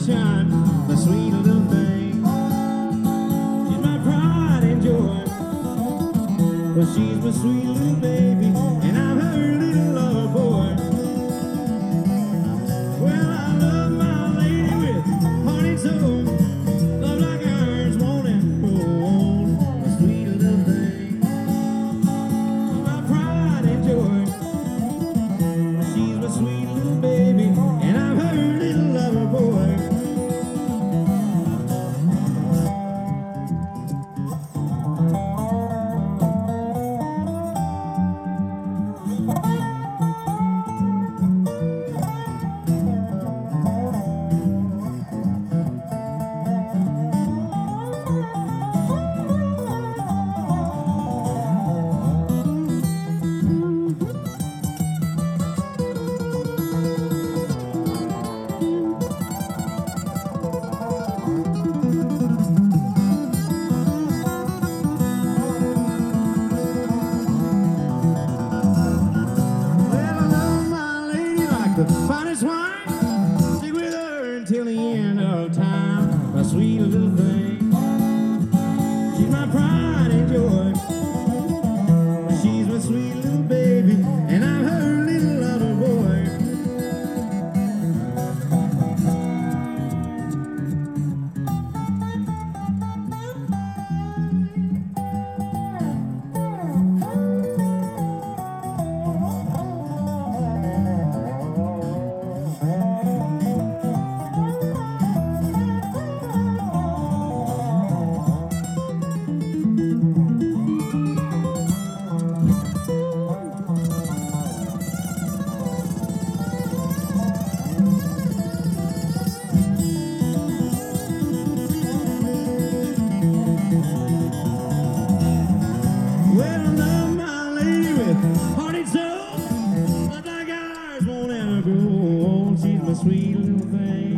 sunshine, my sweet little thing. She's my pride and joy. Well, she's my sweet little baby, and I'm her little lover boy. Well, I love my lady with heart and soul. Love like ours, won't it? Oh, my sweet little thing. She's my pride and joy. She's my sweet little baby, and I'm her little lover boy. The finest wine, stick with her until the end of time. My sweet little thing, she's my pride and joy. She's my sweet little baby, and I'm her little lover boy. Well, I love my lady with heart and soul. Love like ours won't ever grow old. She's my sweet little thing.